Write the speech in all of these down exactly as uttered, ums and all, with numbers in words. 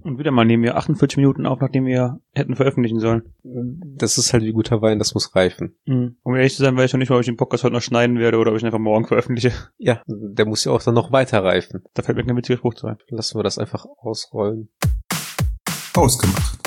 Und wieder mal nehmen wir achtundvierzig Minuten auf, nachdem wir hätten veröffentlichen sollen. Das ist halt wie guter Wein, das muss reifen. Mhm. Um ehrlich zu sein, weiß ich noch nicht mal, ob ich den Podcast heute noch schneiden werde oder ob ich ihn einfach morgen veröffentliche. Ja, der muss ja auch dann noch weiter reifen. Da fällt mir kein witziger Spruch zu ein. Lassen wir das einfach ausrollen. Ausgemacht.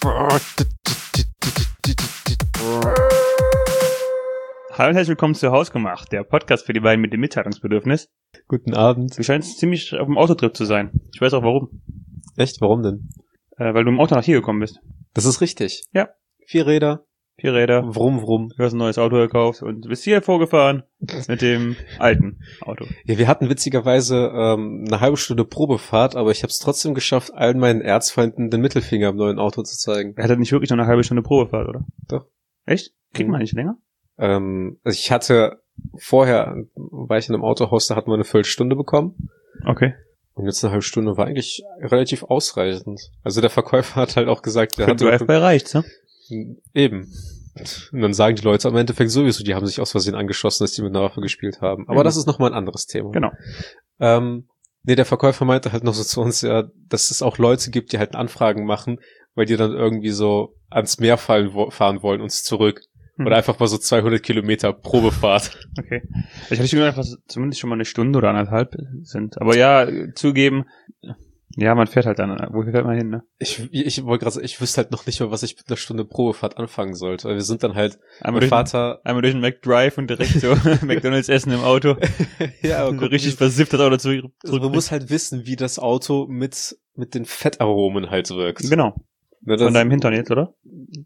Hallo und herzlich willkommen zu Hausgemacht, der Podcast für die beiden mit dem Mitteilungsbedürfnis. Guten Abend. Du scheinst ziemlich auf dem Autotrip zu sein. Ich weiß auch warum. Echt? Warum denn? Äh, weil du im Auto nach hier gekommen bist. Das ist richtig. Ja. Vier Räder. Vier Räder. Wrum, wrum. Du hast ein neues Auto gekauft und bist hier vorgefahren mit dem alten Auto. Ja, wir hatten witzigerweise ähm, eine halbe Stunde Probefahrt, aber ich habe es trotzdem geschafft, allen meinen Erzfeinden den Mittelfinger im neuen Auto zu zeigen. Er hatte nicht wirklich noch eine halbe Stunde Probefahrt, oder? Doch. Echt? Kriegt man Mhm. nicht länger? Ähm, also ich hatte vorher, war ich in einem Autohaus, da hatten wir eine Viertelstunde bekommen. Okay. Und jetzt eine halbe Stunde war eigentlich relativ ausreichend. Also der Verkäufer hat halt auch gesagt, der Für hat Drive-by reicht's, ne? eben. Und dann sagen die Leute am Endeffekt sowieso, die haben sich aus Versehen angeschossen, dass die mit einer Waffe gespielt haben. Aber Mhm. das ist nochmal ein anderes Thema. Genau. Ähm, nee, der Verkäufer meinte halt noch so zu uns, ja, dass es auch Leute gibt, die halt Anfragen machen, weil die dann irgendwie so ans Meer fallen, wo, fahren wollen, uns zurück. Hm. Oder einfach mal so zweihundert Kilometer Probefahrt. Okay. Ich hatte schon gedacht, dass es zumindest schon mal eine Stunde oder anderthalb sind. Aber ja, zugeben, ja, man fährt halt dann. Wo fährt man hin, ne? Ich, ich wollte gerade sagen, ich wüsste halt noch nicht mal, was ich mit einer Stunde Probefahrt anfangen sollte. Weil wir sind dann halt, Einmal mein durch, Vater... einmal durch den McDrive und direkt so McDonalds essen im Auto. ja, aber so guck, richtig versifft das Auto zurück. also man muss halt wissen, wie das Auto mit mit den Fettaromen halt wirkt. Genau. Ne, das, Von deinem Hintern jetzt, oder?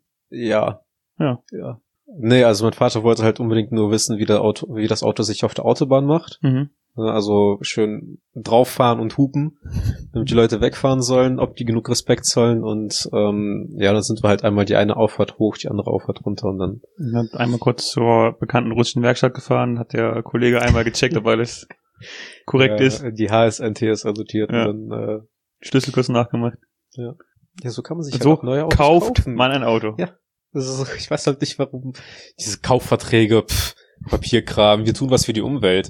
Ja. Ja. Ja. Nee, also mein Vater wollte halt unbedingt nur wissen, wie der Auto, wie das Auto sich auf der Autobahn macht. Mhm. Also schön drauffahren und hupen, damit die Leute wegfahren sollen, ob die genug Respekt zollen. Und ähm, ja, dann sind wir halt einmal die eine Auffahrt hoch, die andere Auffahrt runter und dann... Ich bin einmal kurz zur bekannten russischen Werkstatt gefahren, hat der Kollege einmal gecheckt, ob alles korrekt äh, ist. Die H S N T S adoptiert Ja. und dann... Äh, Schlüsselkurs nachgemacht. ja. ja, so kann man sich So halt auch neue Autos kauft kaufen. man ein Auto. Ja. Das ist, ich weiß halt nicht, warum diese Kaufverträge, pff, Papierkram, wir tun was für die Umwelt.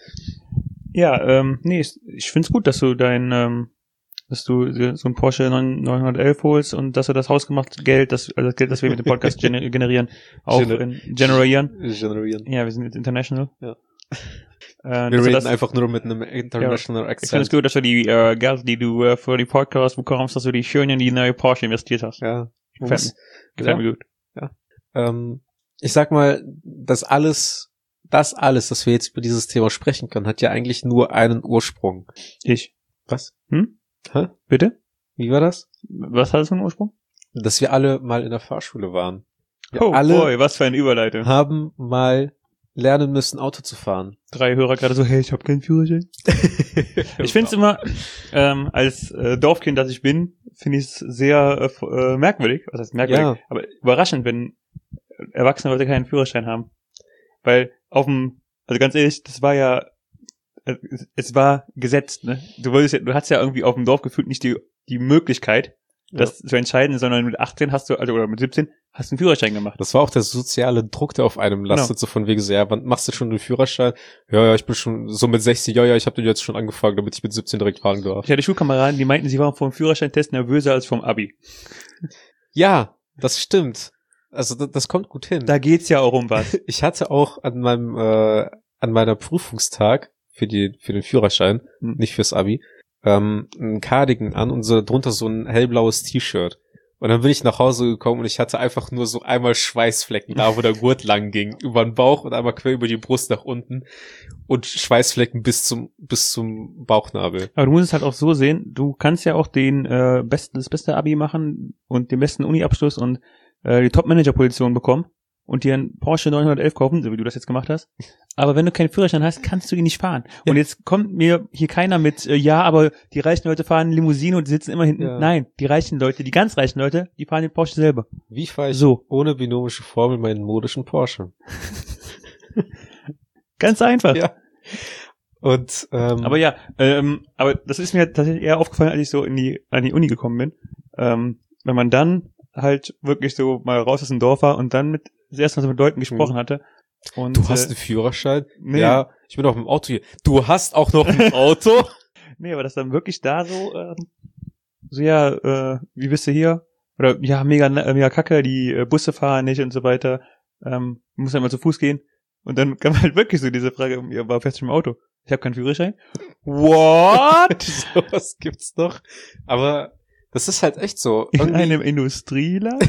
Ja, ähm, nee, ich, ich find's gut, dass du dein, ähm, dass du so ein Porsche neunhundertelf holst und dass du das hausgemachte Geld, das, also das Geld, das wir mit dem Podcast gener- generieren, auch Gener- in, generieren. Generieren. Ja, wir sind jetzt international. Ja. Äh, Wir dass du reden das, einfach nur mit einem international ich finde es Accent. gut, dass du die äh, Geld, die du äh, für die Podcast bekommst, dass du die schön in die neue Porsche investiert hast. Ja. Gefällt Muss- mir. Gefällt ja. mir gut. Ähm, ich sag mal, das alles, das alles, dass wir jetzt über dieses Thema sprechen können, hat ja eigentlich nur einen Ursprung. Ich. Was? Hm? Hä? Bitte? Wie war das? Was hat das für einen Ursprung? Dass wir alle mal in der Fahrschule waren. Wir oh alle boy, was für eine Überleitung. haben mal lernen müssen, Auto zu fahren. Drei Hörer gerade so, hey, ich habe keinen Führerschein. Ich finde es immer, ähm, als äh, Dorfkind, das ich bin, finde ich es sehr äh, f- äh, merkwürdig, was heißt merkwürdig, Ja. aber überraschend, wenn erwachsene Leute keinen Führerschein haben. Weil auf dem, also ganz ehrlich, das war ja, äh, es war gesetzt, ne? Du wolltest ja, du hattest ja irgendwie auf dem Dorf gefühlt nicht die, die Möglichkeit, das zu entscheiden, sondern mit achtzehn hast du, also oder mit siebzehn, hast du einen Führerschein gemacht. Das war auch der soziale Druck, der auf einem lastet, Genau. so von wegen so, ja, wann machst du schon den Führerschein? Ja, ja, ich bin schon so mit sechzig, ja, ja, ich habe den jetzt schon angefangen, damit ich mit siebzehn direkt fahren darf. Ich hatte Schulkameraden, die meinten, sie waren vor dem Führerscheintest nervöser als vom Abi. Ja, das stimmt. Also das, das kommt gut hin. Da geht's ja auch um was. Ich hatte auch an meinem äh, an meiner Prüfungstag für die für den Führerschein, Hm. nicht fürs Abi, ähm, ein Cardigan an und so drunter so ein hellblaues T-Shirt. Und dann bin ich nach Hause gekommen und ich hatte einfach nur so einmal Schweißflecken, da wo der Gurt lang ging, über den Bauch und einmal quer über die Brust nach unten und Schweißflecken bis zum bis zum Bauchnabel. Aber du musst es halt auch so sehen, du kannst ja auch den äh, besten, das beste Abi machen und den besten Uni-Abschluss und äh, die Top-Manager-Position bekommen und dir einen Porsche neunhundertelf kaufen, so wie du das jetzt gemacht hast. Aber wenn du keinen Führerschein hast, kannst du ihn nicht fahren. Ja. Und jetzt kommt mir hier keiner mit, äh, ja, aber die reichen Leute fahren Limousine und die sitzen immer hinten. Ja. Nein, die reichen Leute, die ganz reichen Leute, die fahren den Porsche selber. Wie fahre ich So. ohne binomische Formel meinen modischen Porsche? Ganz einfach. Ja. Und ähm, Aber ja, ähm, aber das ist mir tatsächlich eher aufgefallen, als ich so in die an die Uni gekommen bin. Ähm, wenn man dann halt wirklich so mal raus aus dem Dorf war und dann mit das erste Mal so mit Leuten gesprochen hatte. Und, du hast äh, einen Führerschein? nee. Ja, ich bin auch im Auto hier. Du hast auch noch ein Auto? Nee, aber das dann wirklich da so, ähm, so, ja, äh, wie bist du hier? Oder, ja, mega, äh, mega kacke, die äh, Busse fahren nicht und so weiter. Ähm, muss ja mal zu Fuß gehen. Und dann kam halt wirklich so diese Frage, ja, war fährst du im Auto? Ich habe keinen Führerschein. What? Sowas gibt's doch. Aber das ist halt echt so. In Irgendwie- einem Industrieland?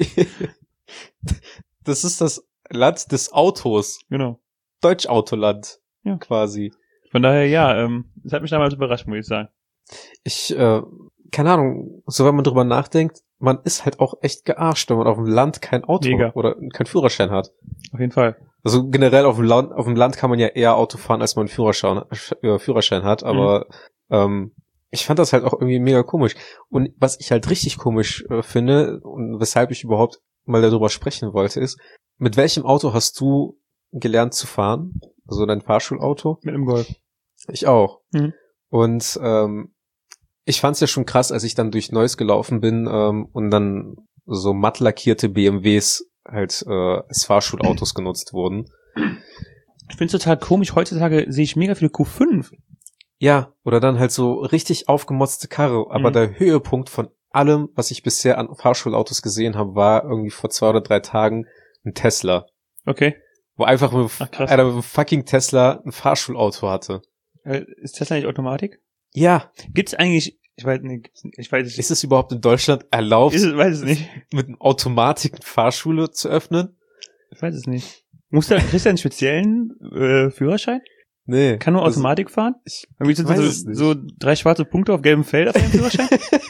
Das ist das Land des Autos. Genau. Deutschautoland. Ja. Quasi. Von daher, ja, ähm, das hat mich damals überrascht, muss ich sagen. Ich, äh, keine Ahnung, so wenn man drüber nachdenkt, man ist halt auch echt gearscht, wenn man auf dem Land kein Auto Mega. oder keinen Führerschein hat. Auf jeden Fall. Also generell auf dem Land, auf dem Land kann man ja eher Auto fahren, als man einen Führerschein, äh, Führerschein hat, aber ähm, ich fand das halt auch irgendwie mega komisch. Und was ich halt richtig komisch äh, finde und weshalb ich überhaupt mal darüber sprechen wollte, ist, mit welchem Auto hast du gelernt zu fahren? Also dein Fahrschulauto? Mit einem Golf. Ich auch. Mhm. Und ähm, ich fand's ja schon krass, als ich dann durch Neuss gelaufen bin ähm, und dann so matt lackierte B M Ws halt äh, als Fahrschulautos genutzt wurden. Ich find's total komisch. Heutzutage sehe ich mega viele Q fünf. Ja, oder dann halt so richtig aufgemotzte Karre. Aber Mhm. der Höhepunkt von allem, was ich bisher an Fahrschulautos gesehen habe, war irgendwie vor zwei oder drei Tagen ein Tesla. Okay. Wo einfach ein, Ach, krass. einer mit einem fucking Tesla ein Fahrschulauto hatte. Äh, ist Tesla nicht Automatik? Ja. Gibt's eigentlich, ich weiß nicht, ich weiß es nicht. Ist es überhaupt in Deutschland erlaubt, Ist es, weiß es nicht. mit einem Automatik eine Fahrschule zu öffnen? Ich weiß es nicht. Muss der, kriegst du einen speziellen äh, Führerschein? Nee. Kann nur Also, Automatik fahren? ich Irgendwie sind weiß da es so, nicht. so drei schwarze Punkte auf gelbem Feld auf deinem Führerschein?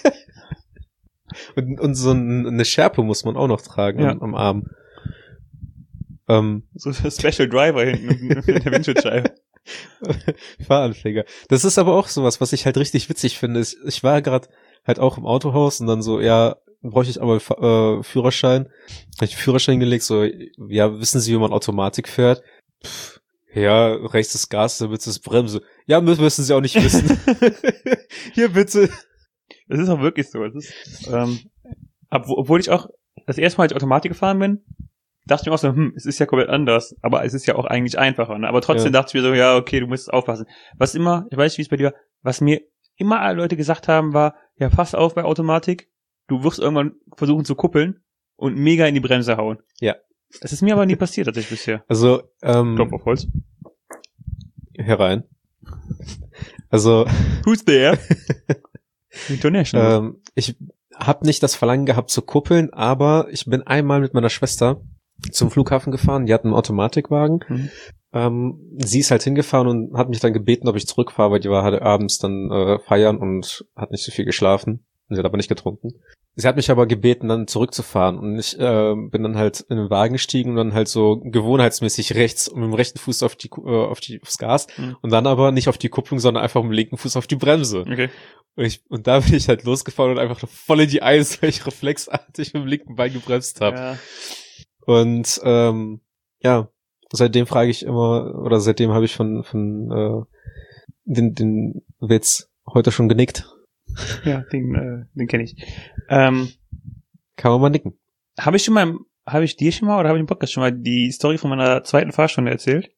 Und, und so ein, eine Schärpe muss man auch noch tragen Ja. am, am Arm. Ähm, So ein Special Driver hinten mit der Windschutzscheibe. Fahranfänger. Das ist aber auch sowas, was ich halt richtig witzig finde. Ich, ich war gerade halt auch im Autohaus und dann so, ja, bräuchte ich aber äh, Führerschein. Hab ich den Führerschein gelegt, so, ja, wissen Sie, wie man Automatik fährt? Pff, ja, rechts das Gas, dann wird es Bremse. Ja, müssen, müssen Sie auch nicht wissen. Hier bitte. Das ist auch wirklich so. Das ist, ähm, ob, obwohl ich auch das erste Mal als Automatik gefahren bin, dachte ich mir auch so, hm, es ist ja komplett anders, aber es ist ja auch eigentlich einfacher. Ne? Aber trotzdem Ja. dachte ich mir so, ja, okay, du musst aufpassen. Was immer, ich weiß nicht, wie es bei dir war, was mir immer alle Leute gesagt haben, war, ja, pass auf bei Automatik, du wirst irgendwann versuchen zu kuppeln und mega in die Bremse hauen. Ja. Das ist mir aber nie passiert, tatsächlich bisher. Also, ähm, Klopf auf Holz. herein. Also, Who's there? International. ähm, ich habe nicht das Verlangen gehabt zu kuppeln, aber ich bin einmal mit meiner Schwester zum Flughafen gefahren. Die hat einen Automatikwagen. Mhm. Ähm, sie ist halt hingefahren und hat mich dann gebeten, ob ich zurückfahre, weil die war halt abends dann äh, feiern und hat nicht so viel geschlafen. Sie hat aber nicht getrunken. Sie hat mich aber gebeten, dann zurückzufahren und ich äh, bin dann halt in den Wagen gestiegen und dann halt so gewohnheitsmäßig rechts und mit dem rechten Fuß auf die Ku- äh, auf die aufs Gas Mhm. und dann aber nicht auf die Kupplung, sondern einfach mit dem linken Fuß auf die Bremse. Okay. Und, ich, und da bin ich halt losgefahren und einfach voll in die Eins, weil ich reflexartig mit dem linken Bein gebremst habe. Ja. Und ähm, ja, seitdem frage ich immer, oder seitdem habe ich von von äh, den, den Witz heute schon genickt. Ja, den, äh, den kenne ich. Ähm, Kann man mal nicken. habe ich schon mal, habe ich dir schon mal oder habe ich im Podcast schon mal die Story von meiner zweiten Fahrstunde erzählt?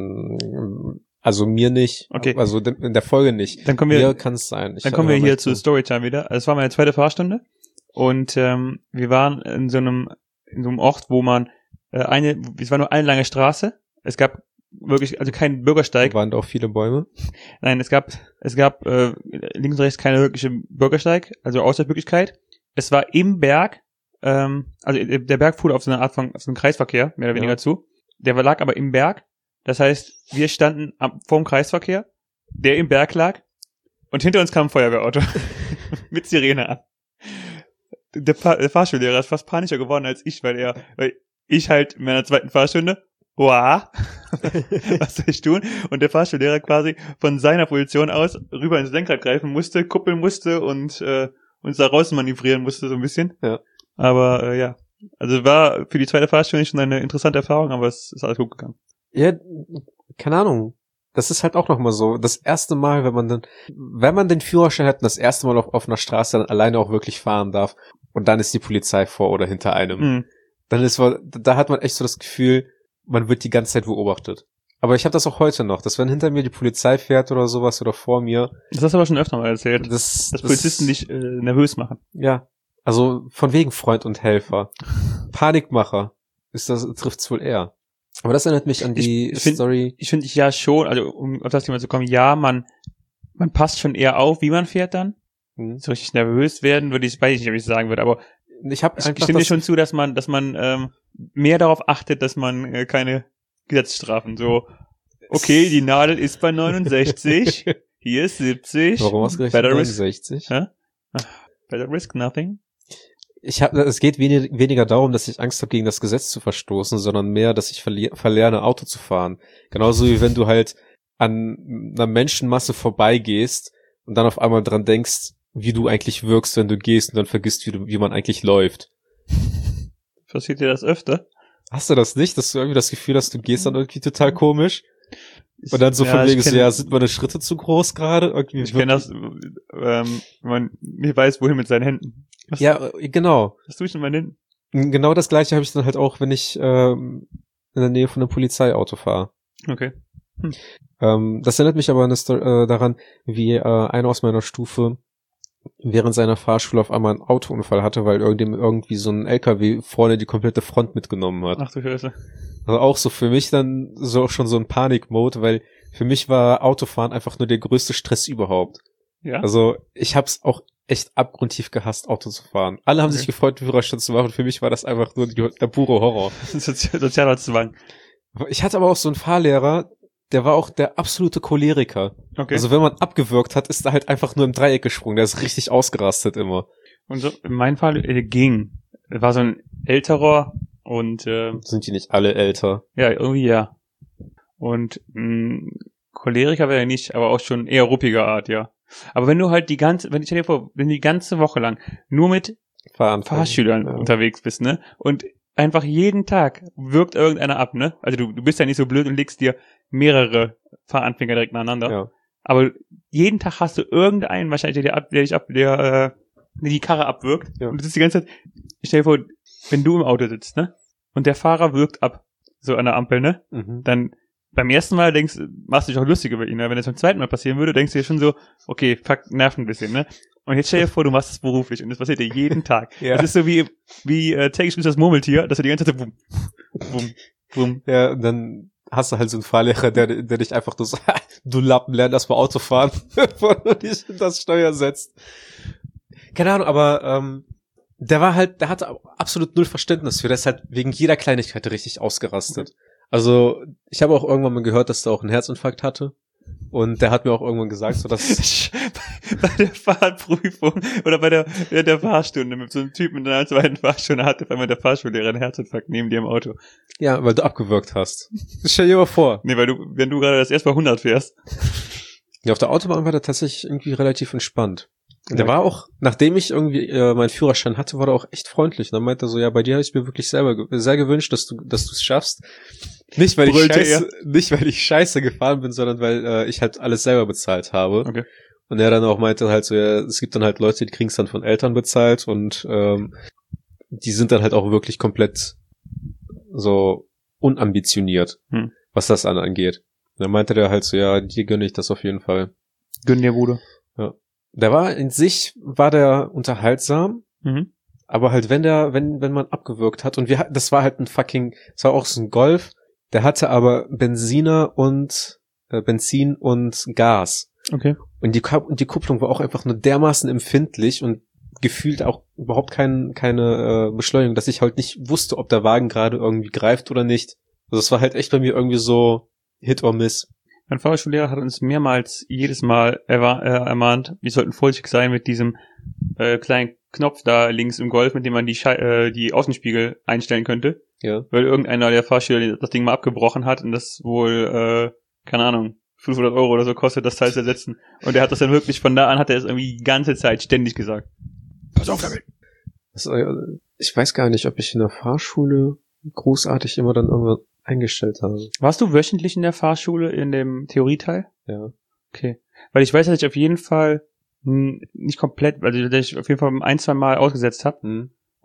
Mm, Also mir nicht. Okay. Also in der Folge nicht. Dann kommen wir, Mir kann es sein. Ich dann kommen wir höre hier mal zu zu. Storytime wieder. Also es war meine zweite Fahrstunde und ähm, wir waren in so einem in so einem Ort, wo man äh, eine, es war nur eine lange Straße. Es gab wirklich, also keinen Bürgersteig. Waren da auch viele Bäume? Nein, es gab, es gab äh, links und rechts keine wirkliche Bürgersteig, also Ausweichmöglichkeit. Es war im Berg, ähm, also der Berg fuhr auf so eine Art von, auf so einen Kreisverkehr, mehr oder weniger Ja. zu. Der war- lag aber im Berg. Das heißt, wir standen am, vorm Kreisverkehr, der im Berg lag, und hinter uns kam ein Feuerwehrauto mit Sirene an. Der, Fahr der Fahrschullehrer ist fast panischer geworden als ich, weil er, weil ich halt in meiner zweiten Fahrstunde, wow, was soll ich tun? Und der Fahrschullehrer quasi von seiner Position aus rüber ins Lenkrad greifen musste, kuppeln musste und äh, uns da raus manövrieren musste so ein bisschen. Ja. Aber äh, ja, also war für die zweite Fahrstunde schon eine interessante Erfahrung, aber es ist alles gut gegangen. Ja, keine Ahnung. Das ist halt auch nochmal so. Das erste Mal, wenn man dann, wenn man den Führerschein hat und das erste Mal auf offener Straße dann alleine auch wirklich fahren darf und dann ist die Polizei vor oder hinter einem, Mhm. dann ist, da hat man echt so das Gefühl, man wird die ganze Zeit beobachtet. Aber ich habe das auch heute noch, dass wenn hinter mir die Polizei fährt oder sowas oder vor mir. Das hast du aber schon öfter mal erzählt. Das, dass Polizisten dich äh, nervös machen. Ja. Also von wegen Freund und Helfer. Panikmacher ist das, trifft's wohl eher. Aber das erinnert mich an die ich find, Story. Ich finde, ja schon, also um auf das Thema zu kommen, ja, man man passt schon eher auf, wie man fährt dann. Hm. So richtig nervös werden, würde ich, weiß ich nicht, ob ich sagen würde, aber ich, hab ich, einfach ich stimme dir das schon zu, dass man, dass man ähm, mehr darauf achtet, dass man äh, keine Gesetzesstrafen, so, okay, die Nadel ist bei neunundsechzig, hier ist siebzig. Warum ausgerechnet neunundsechzig? Huh? Better risk nothing. Ich habe, es geht wenig, weniger darum, dass ich Angst habe, gegen das Gesetz zu verstoßen, sondern mehr, dass ich verli- verlerne, Auto zu fahren. Genauso wie wenn du halt an einer Menschenmasse vorbeigehst und dann auf einmal dran denkst, wie du eigentlich wirkst, wenn du gehst, und dann vergisst, wie, du, wie man eigentlich läuft. Passiert dir das öfter? Hast du das nicht, dass du irgendwie das Gefühl hast, du gehst dann irgendwie total komisch? Und dann so ja, von wegen so, kenn, ja, sind meine Schritte zu groß gerade? Irgendwie ich kenne das, ähm, wenn man nicht weiß, wohin mit seinen Händen. Was, ja, genau. Was tue ich mit meinen Händen? Genau das Gleiche habe ich dann halt auch, wenn ich ähm, in der Nähe von einem Polizeiauto fahre. Okay. Hm. Ähm, das erinnert mich aber an das, äh, daran, wie äh, einer aus meiner Stufe während seiner Fahrschule auf einmal einen Autounfall hatte, weil irgendem irgendwie so ein L K W vorne die komplette Front mitgenommen hat. Ach du Scheiße. Also auch so für mich dann so schon so ein Panik-Mode, weil für mich war Autofahren einfach nur der größte Stress überhaupt. Ja? Also ich hab's auch echt abgrundtief gehasst, Auto zu fahren. Alle haben okay. sich gefreut, den Führerschein zu machen. Für mich war das einfach nur die, der pure Horror. Sozialer Zwang. Ich hatte aber auch so einen Fahrlehrer, der war auch der absolute Choleriker. Okay. Also wenn man abgewürgt hat, ist er halt einfach nur im Dreieck gesprungen. Der ist richtig ausgerastet immer. Und so, in meinem Fall äh, ging. War so ein älterer und äh, sind die nicht alle älter? Ja, irgendwie ja. Und mh, Choleriker wäre er nicht, aber auch schon eher ruppiger Art, ja. Aber wenn du halt die ganze, wenn ich dir vor, wenn du die ganze Woche lang nur mit Fahrschülern ja. unterwegs bist, ne? Und einfach jeden Tag wirkt irgendeiner ab, ne? Also du, du bist ja nicht so blöd und legst dir mehrere Fahranfänger direkt nacheinander. Ja. Aber jeden Tag hast du irgendeinen wahrscheinlich, der, ab, der dich ab, der, äh, der die Karre abwirkt. Ja. Und du sitzt die ganze Zeit, ich stell dir vor, wenn du im Auto sitzt, ne? Und der Fahrer wirkt ab, so an der Ampel, ne? Mhm. Dann beim ersten Mal denkst, machst du dich auch lustig über ihn, ne? Wenn das beim zweiten Mal passieren würde, denkst du dir schon so, okay, fuck, nervt ein bisschen, ne? Und jetzt stell dir vor, du machst es beruflich und das passiert dir jeden Tag. Ja. Das ist so wie, wie äh, täglich grüßt das Murmeltier, dass du die ganze Zeit so, bumm, bumm, bumm. Ja, und dann hast du halt so einen Fahrlehrer, der, der dich einfach nur so, du Lappen, lern erst mal Auto fahren, bevor du dich in das Steuer setzt. Keine Ahnung, aber ähm, der war halt, der hatte absolut null Verständnis für, der ist halt wegen jeder Kleinigkeit richtig ausgerastet. Okay. Also, ich habe auch irgendwann mal gehört, dass der auch einen Herzinfarkt hatte. Und der hat mir auch irgendwann gesagt, so dass bei der Fahrprüfung oder bei der, bei der Fahrstunde mit so einem Typen in einer zweiten Fahrstunde hatte auf einmal der Fahrschullehrer einen Herzinfarkt neben dir im Auto. Ja, weil du abgewürgt hast. Stell dir mal vor. Nee, weil du, wenn du gerade das erst mal hundert fährst. Ja, auf der Autobahn war der tatsächlich irgendwie relativ entspannt. Der ja. war auch, nachdem ich irgendwie äh, meinen Führerschein hatte, war der auch echt freundlich. Und dann meinte er so, ja, bei dir habe ich mir wirklich selber sehr gewünscht, dass du dass du es schaffst. Nicht weil ich scheiße, nicht weil ich scheiße gefahren bin, sondern weil äh, ich halt alles selber bezahlt habe. Okay. Und er dann auch meinte halt so, ja, es gibt dann halt Leute, die kriegen es dann von Eltern bezahlt und ähm, die sind dann halt auch wirklich komplett so unambitioniert, hm. was das an angeht. Und dann meinte der halt so, ja, dir gönne ich das auf jeden Fall. Gönn dir, Bruder. Ja. Der war in sich, war der unterhaltsam, mhm. aber halt wenn der, wenn, wenn man abgewürgt hat und wir hatten, das war halt ein fucking, das war auch so ein Golf, der hatte aber Benziner und, äh, Benzin und Gas. Okay. Und die, und die Kupplung war auch einfach nur dermaßen empfindlich und gefühlt auch überhaupt kein, keine äh, Beschleunigung, dass ich halt nicht wusste, ob der Wagen gerade irgendwie greift oder nicht. Also es war halt echt bei mir irgendwie so Hit or Miss. Mein Fahrschullehrer hat uns mehrmals jedes Mal erwa- äh, ermahnt, wir sollten vorsichtig sein mit diesem äh, kleinen Knopf da links im Golf, mit dem man die, Schei- äh, die Außenspiegel einstellen könnte. Ja. Weil irgendeiner der Fahrschüler das Ding mal abgebrochen hat und das wohl, äh, keine Ahnung, fünfhundert Euro oder so kostet, das Teil zu ersetzen. Und er hat das dann wirklich, von da an hat er es irgendwie die ganze Zeit ständig gesagt. Pass auf damit! Das, ich weiß gar nicht, ob ich in der Fahrschule großartig immer dann irgendwann eingestellt habe. Warst du wöchentlich in der Fahrschule in dem Theorieteil? Ja. Okay. Weil ich weiß, dass ich auf jeden Fall mh, nicht komplett, also dass ich auf jeden Fall ein, zwei Mal ausgesetzt habe. Hm.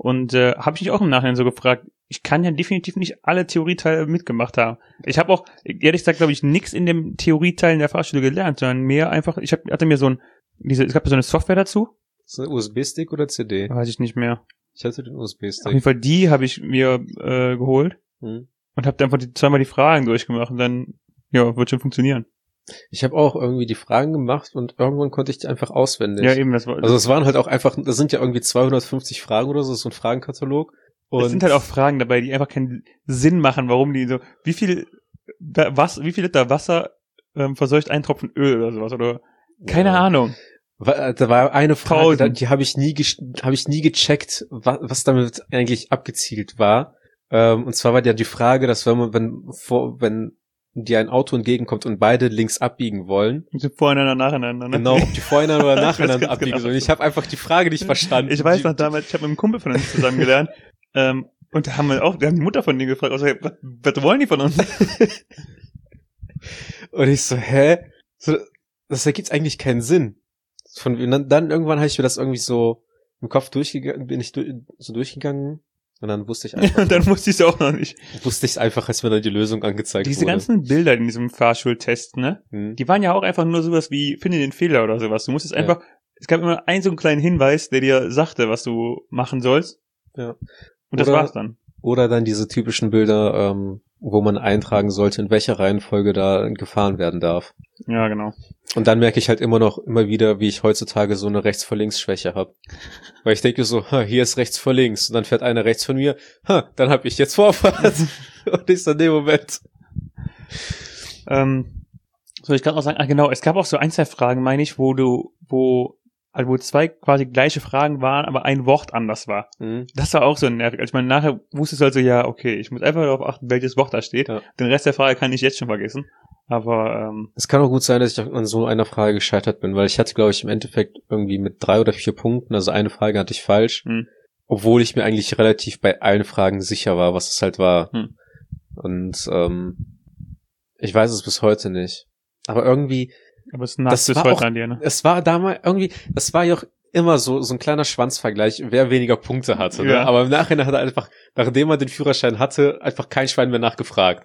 Und äh, habe ich mich auch im Nachhinein so gefragt, ich kann ja definitiv nicht alle Theorieteile mitgemacht haben. Ich habe auch, ehrlich gesagt, glaube ich, nichts in dem Theorieteil in der Fahrschule gelernt, sondern mehr einfach, ich hab, hatte mir so ein, diese, es gab so eine Software dazu. Ist das ein U S B-Stick oder C D? Weiß ich nicht mehr. Ich hatte den U S B-Stick. Auf jeden Fall die habe ich mir äh, geholt Hm. und habe einfach die, zweimal die Fragen durchgemacht und dann, ja, wird schon funktionieren. Ich habe auch irgendwie die Fragen gemacht und irgendwann konnte ich die einfach auswendig. Ja, eben, das war, Also es waren halt auch einfach, das sind ja irgendwie zweihundertfünfzig Fragen oder so, so ein Fragenkatalog. Und es sind halt auch Fragen dabei, die einfach keinen Sinn machen, warum die so, wie viel, was, wie viel Liter Wasser ähm, verseucht ein Tropfen Öl oder sowas, oder, keine Ja. Ahnung. Da war eine Frage, Tausend. da- die habe ich nie, ges- habe ich nie gecheckt, was, was damit eigentlich abgezielt war. Ähm, und zwar war ja die Frage, dass wenn man, wenn vor, wenn dir ein Auto entgegenkommt und beide links abbiegen wollen, Die sind voreinander, nacheinander, ne? genau, ob die voreinander oder Ich weiß nacheinander ganz abbiegen genau. sollen. Ich habe einfach die Frage nicht verstanden. Ich weiß Die- noch damals, ich habe mit einem Kumpel von uns zusammen gelernt, ähm, und da haben wir auch, wir haben die Mutter von denen gefragt, also, was, was wollen die von uns? Und ich so, hä? So, das ergibt eigentlich keinen Sinn. Von, und dann, dann irgendwann habe ich mir das irgendwie so im Kopf durchgegangen, bin ich du, so durchgegangen und dann wusste ich einfach, Und dann wusste ich es auch noch nicht. wusste ich einfach, als mir dann die Lösung angezeigt Diese wurde. ganzen Bilder in diesem Fahrschultest, ne? Hm. Die waren ja auch einfach nur sowas wie, finde den Fehler oder sowas. Du musstest Ja. einfach, es gab immer einen so einen kleinen Hinweis, der dir sagte, was du machen sollst. Ja. Und das Oder- war's dann. Oder dann diese typischen Bilder, ähm, wo man eintragen sollte, in welcher Reihenfolge da gefahren werden darf. Ja, genau. Und dann merke ich halt immer noch, immer wieder, wie ich heutzutage so eine Rechts-vor-Links-Schwäche habe. Weil ich denke so, ha, hier ist rechts vor links. Und dann fährt einer rechts von mir, ha, dann habe ich jetzt Vorfahrt. Und ich so in dem Moment. Ähm, soll ich gerade noch sagen, ah genau, es gab auch so ein, zwei Fragen, meine ich, wo du, wo, also wo zwei quasi gleiche Fragen waren, aber ein Wort anders war. Mhm. Das war auch so nervig. Als man nachher wusste es also, ja, okay, ich muss einfach darauf achten, welches Wort da steht. Ja. Den Rest der Frage kann ich jetzt schon vergessen. Aber, ähm, Es kann auch gut sein, dass ich auch an so einer Frage gescheitert bin, weil ich hatte, glaube ich, im Endeffekt irgendwie mit drei oder vier Punkten, also eine Frage hatte ich falsch, Hm. obwohl ich mir eigentlich relativ bei allen Fragen sicher war, was es halt war. Hm. Und ähm, ich weiß es bis heute nicht. Aber irgendwie, aber es nagt Das bis war heute auch- an dir, ne? es war damals irgendwie, das war ja auch immer so so ein kleiner Schwanzvergleich, wer weniger Punkte hatte. Ne? Ja. Aber im Nachhinein hat er einfach, nachdem er den Führerschein hatte, einfach kein Schwein mehr nachgefragt.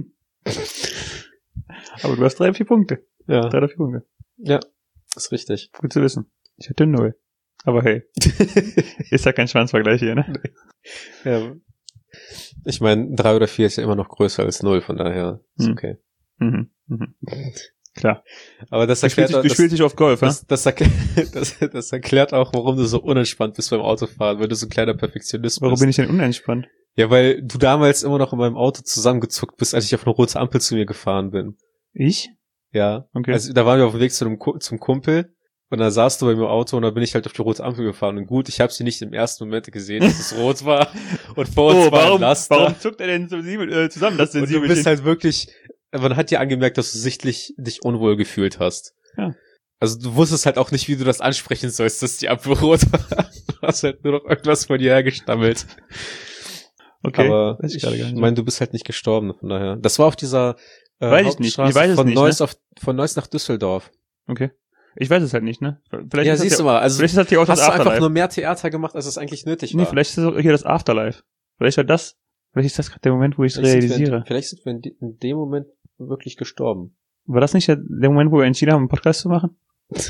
Aber du hast drei, vier Punkte. Ja, Drei oder vier Punkte. ja, ist richtig. Gut zu wissen. Ich hatte null. Aber hey, ist ja kein Schwanzvergleich hier, ne? Ja. Ich meine, drei oder vier ist ja immer noch größer als null, von daher ist Hm. okay. Mhm. Mhm. Klar. Aber das Du spielst, erklärt, dich, du spielst das, dich auf Golf, das, das, erklärt, das, das erklärt auch, warum du so unentspannt bist beim Autofahren, weil du so ein kleiner Perfektionist Warum bist. bin ich denn unentspannt? Ja, weil du damals immer noch in meinem Auto zusammengezuckt bist, als ich auf eine rote Ampel zu mir gefahren bin. Ich? Ja. Okay. Also da waren wir auf dem Weg zu einem, Ku- zum Kumpel und da saßt du bei mir im Auto und da bin ich halt auf die rote Ampel gefahren. Und gut, ich habe sie nicht im ersten Moment gesehen, dass es rot war und vor uns oh, war ein warum, Laster. warum zuckt er denn so sieben, äh, zusammen, das Und du Sensibelchen? bist halt wirklich, man hat dir angemerkt, dass du sichtlich dich unwohl gefühlt hast. Ja. Also du wusstest halt auch nicht, wie du das ansprechen sollst, dass die Ampel rot war. Du hast halt nur noch irgendwas von dir hergestammelt. Okay. Aber weiß ich ich, gerade gar nicht. meine, du bist halt nicht gestorben, von daher. Das war auf dieser äh, Weiß ich nicht. Ich Hauptstraße weiß es von nicht, ne? Neuss auf, von Neuss nach Düsseldorf. Okay. Ich weiß es halt nicht, ne? Vielleicht Ja, ist das siehst ja, du mal, also vielleicht ist das hier auch das hast du einfach Afterlife. nur mehr Theater gemacht, als es eigentlich nötig war. Nee, vielleicht ist das auch hier das Afterlife. Vielleicht war das, vielleicht ist das gerade der Moment, wo ich es Vielleicht sind wir realisiere. in, vielleicht sind wir in, de- in dem Moment wirklich gestorben. War das nicht der, der Moment, wo wir entschieden haben, einen Podcast zu machen?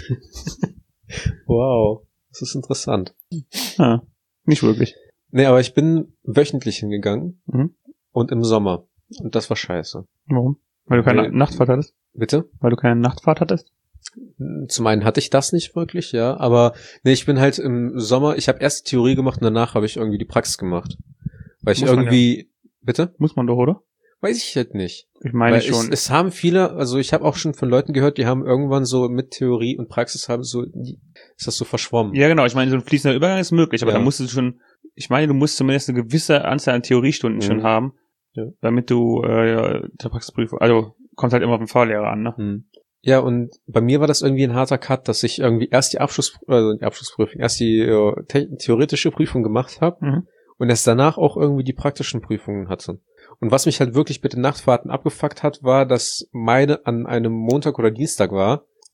Wow. Das ist interessant. Ah, nicht wirklich. Nee, aber ich bin wöchentlich hingegangen Mhm. und im Sommer. Und das war scheiße. Warum? Weil du keine Weil- Nachtfahrt hattest? Bitte? Weil du keine Nachtfahrt hattest? Zum einen hatte ich das nicht wirklich, ja, aber nee, ich bin halt im Sommer, ich habe erst die Theorie gemacht und danach habe ich irgendwie die Praxis gemacht. Weil ich Muss man irgendwie, bitte? Muss man doch, oder? Weiß ich halt nicht. Ich meine Weil schon. Es, es haben viele, also ich habe auch schon von Leuten gehört, die haben irgendwann so mit Theorie und Praxis haben so, die, ist das so verschwommen. Ja, genau. Ich meine, so ein fließender Übergang ist möglich, aber Ja. da musst du schon, ich meine, du musst zumindest eine gewisse Anzahl an Theoriestunden Mhm. schon haben, Ja. damit du äh, der Praxisprüfung, also kommt halt immer auf den Fahrlehrer an, ne? Hm. Ja, und bei mir war das irgendwie ein harter Cut, dass ich irgendwie erst die Abschluss, also die Abschlussprüfung, erst die äh, the- theoretische Prüfung gemacht habe Mhm. und erst danach auch irgendwie die praktischen Prüfungen hatte. Und was mich halt wirklich mit den Nachtfahrten abgefuckt hat, war, dass meine an einem Montag oder Dienstag war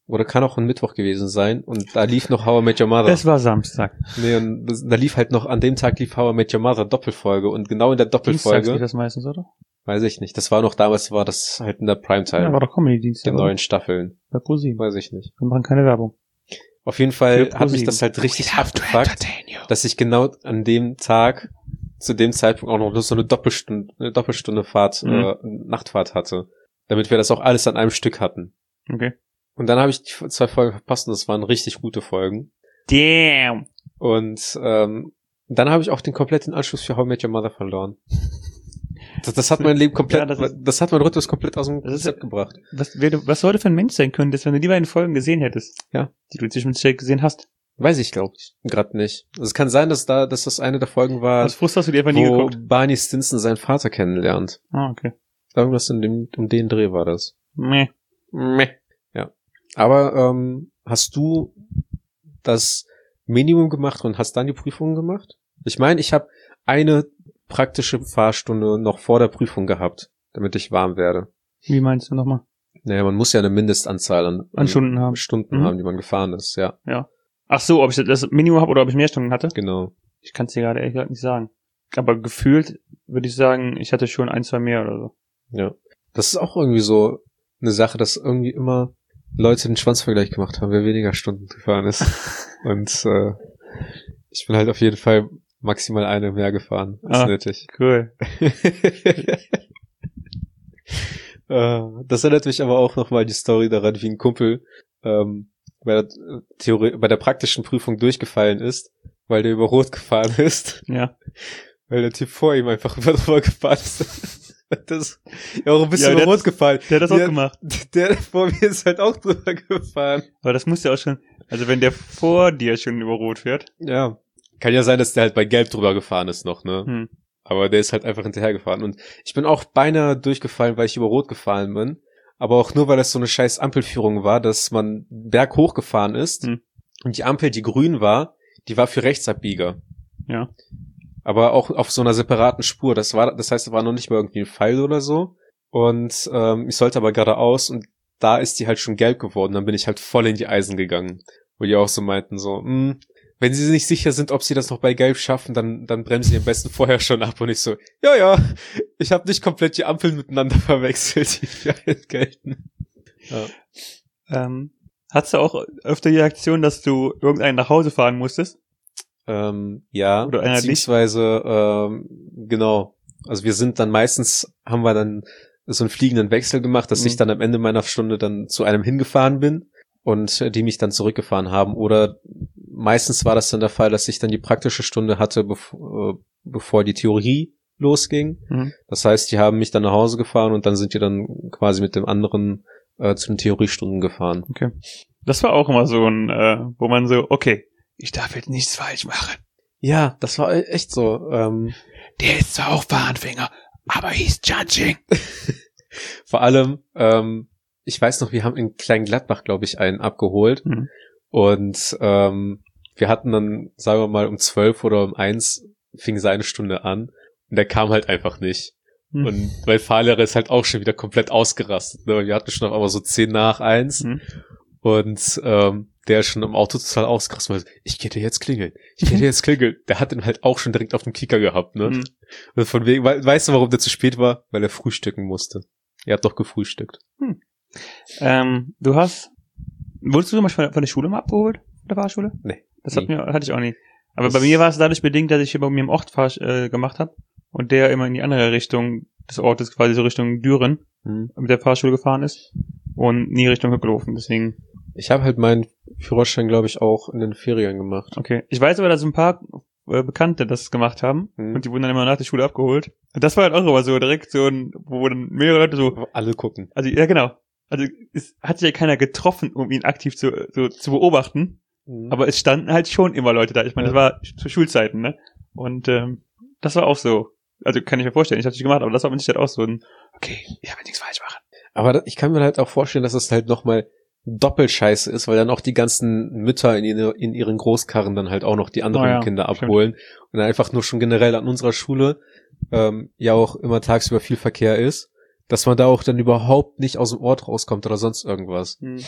Oder kann auch ein Mittwoch gewesen sein. Und da lief noch How I Met Your Mother. Das war Samstag. Nee, und das, da lief halt noch, an dem Tag lief How I Met Your Mother Doppelfolge. Und genau in der Doppelfolge. Dienstags lief das meistens, oder? Weiß ich nicht. Das war noch damals, war das halt in der Primetime. Ja, war doch Comedy-Dienstag. Den neuen Staffeln. Bei ProSieben. Weiß ich nicht. Wir machen keine Werbung. Auf jeden Fall Für hat mich ProSieben. das halt richtig abgefuckt, dass ich genau an dem Tag, zu dem Zeitpunkt auch noch so eine Doppelstunde, eine Doppelstunde Fahrt, Mhm. äh, Nachtfahrt hatte. Damit wir das auch alles an einem Stück hatten. Okay. Und dann habe ich die zwei Folgen verpasst und das waren richtig gute Folgen. Damn. Und ähm, dann habe ich auch den kompletten Anschluss für How I Met Your Mother verloren. Das, das hat mein Leben komplett, Ja, das das, ist- hat mein Rhythmus komplett aus dem Das ist- Konzept gebracht. Was, wer du, was du heute für ein Mensch sein könntest, wenn du die beiden Folgen gesehen hättest? Ja. Die du inzwischen mit Sicherheit gesehen hast. Weiß ich, glaube ich, gerade nicht. Also es kann sein, dass da, dass das eine der Folgen war, Aus Frust hast du die einfach nie wo geguckt. Barney Stinson seinen Vater kennenlernt. Ah, okay. Irgendwas in dem, um den Dreh war das. Meh. Meh. Ja. Aber ähm, hast du das Minimum gemacht und hast dann die Prüfung gemacht? Ich meine, ich habe eine praktische Fahrstunde noch vor der Prüfung gehabt, damit ich warm werde. Wie meinst du nochmal? Naja, man muss ja eine Mindestanzahl an, An Stunden haben. Stunden Mhm. haben, die man gefahren ist, ja, Ach so, ob ich das Minimum habe oder ob ich mehr Stunden hatte? genau. Ich kann es dir gerade ehrlich gesagt nicht sagen. Aber gefühlt würde ich sagen, ich hatte schon ein, zwei mehr oder so. Ja. Das ist auch irgendwie so eine Sache, dass irgendwie immer Leute den Schwanzvergleich gemacht haben, wer weniger Stunden gefahren ist. Und äh, ich bin halt auf jeden Fall maximal eine mehr gefahren als Ah. nötig. Cool. Äh, das erinnert mich aber auch nochmal die Story daran, wie ein Kumpel ähm, bei der Theorie, bei der praktischen Prüfung durchgefallen ist, weil der über Rot gefahren ist, Ja. weil der Typ vor ihm einfach über drüber gefahren ist. Das ja auch ein bisschen Ja, über der Rot hat- gefallen. Der hat das auch Ja. gemacht. Der vor mir ist halt auch drüber gefahren. Aber das muss ja auch schon, also wenn der vor dir schon über Rot fährt. Ja. Kann ja sein, dass der halt bei Gelb drüber gefahren ist noch, ne? Hm. Aber der ist halt einfach hinterhergefahren. Und ich bin auch beinahe durchgefallen, weil ich über Rot gefahren bin. Aber auch nur, weil das so eine scheiß Ampelführung war, dass man Berg hochgefahren ist. Hm. Und die Ampel, die grün war, die war für Rechtsabbieger. Ja. Aber auch auf so einer separaten Spur. Das war, das heißt, da war noch nicht mal irgendwie ein Pfeil oder so. Und ähm, ich sollte aber geradeaus und da ist die halt schon gelb geworden. Dann bin ich halt voll in die Eisen gegangen. Wo die auch so meinten, so, mh, wenn sie nicht sicher sind, ob sie das noch bei Gelb schaffen, dann dann bremsen sie am besten vorher schon ab. Und ich so, ja, ja, ich habe nicht komplett die Ampeln miteinander verwechselt, die für einen gelten. Ja. Ähm, hattest du auch öfter die Reaktion, dass du irgendeinen nach Hause fahren musstest? Ähm, ja, Oder einer beziehungsweise, ähm, genau. Also wir sind dann meistens, haben wir dann so einen fliegenden Wechsel gemacht, dass Mhm. ich dann am Ende meiner Stunde dann zu einem hingefahren bin und äh, die mich dann zurückgefahren haben. Oder meistens war das dann der Fall, dass ich dann die praktische Stunde hatte, bev- äh, bevor die Theorie losging. Mhm. Das heißt, die haben mich dann nach Hause gefahren und dann sind die dann quasi mit dem anderen äh, zu den Theoriestunden gefahren. Okay. Das war auch immer so ein, äh, wo man so, okay, ich darf jetzt nichts falsch machen. Ja, das war e- echt so. Ähm, Der ist zwar auch Bahnfänger, aber he's judging. Vor allem, ähm, ich weiß noch, wir haben in Kleingladbach, glaube ich, einen abgeholt. Mhm. Und ähm, wir hatten dann, sagen wir mal, um zwölf oder um eins fing seine Stunde an. Und der kam halt einfach nicht. Mhm. Und mein Fahrlehrer ist halt auch schon wieder komplett ausgerastet. Ne? Wir hatten schon auf einmal so zehn nach eins. Mhm. Und ähm, der ist schon im Auto total ausgerastet. Weil, ich gehe dir jetzt klingeln. Ich gehe dir jetzt klingeln. Der hat ihn halt auch schon direkt auf dem Kicker gehabt. Ne? Mhm. Und von wegen, we- weißt du, warum der zu spät war? Weil er frühstücken musste. Er hat doch gefrühstückt. Ähm, du hast, wurdest du manchmal von der Schule mal abgeholt? Von der Fahrschule? Nee. Das hat nie. mir, hatte ich auch nie. Aber Das- bei mir war es dadurch bedingt, dass ich hier bei mir im Ort fahr, äh, gemacht habe und der immer in die andere Richtung des Ortes, quasi so Richtung Düren, Hm. mit der Fahrschule gefahren ist und nie Richtung Höcklofen. Deswegen, Ich habe halt meinen Führerschein, glaube ich, auch in den Ferien gemacht. okay. Ich weiß aber, dass ein paar äh, Bekannte das gemacht haben Hm. und die wurden dann immer nach der Schule abgeholt. Und das war halt auch immer so direkt so ein, wo dann mehrere Leute so, Wo alle gucken. also ja genau. Also es hat sich ja keiner getroffen, um ihn aktiv zu, so, zu beobachten. Aber es standen halt schon immer Leute da. Ich meine, Ja. das war zu Schulzeiten, ne? Und ähm, das war auch so. Also kann ich mir vorstellen, ich hab's nicht gemacht, aber das war mit Sicherheit auch so ein, okay, ich habe nichts falsch machen. Aber da- ich kann mir halt auch vorstellen, dass es halt nochmal doppelt scheiße ist, weil dann auch die ganzen Mütter in, ihre, in ihren Großkarren dann halt auch noch die anderen Oh ja, Kinder stimmt. abholen. Und dann einfach nur schon generell an unserer Schule ähm, ja auch immer tagsüber viel Verkehr ist, dass man da auch dann überhaupt nicht aus dem Ort rauskommt oder sonst irgendwas.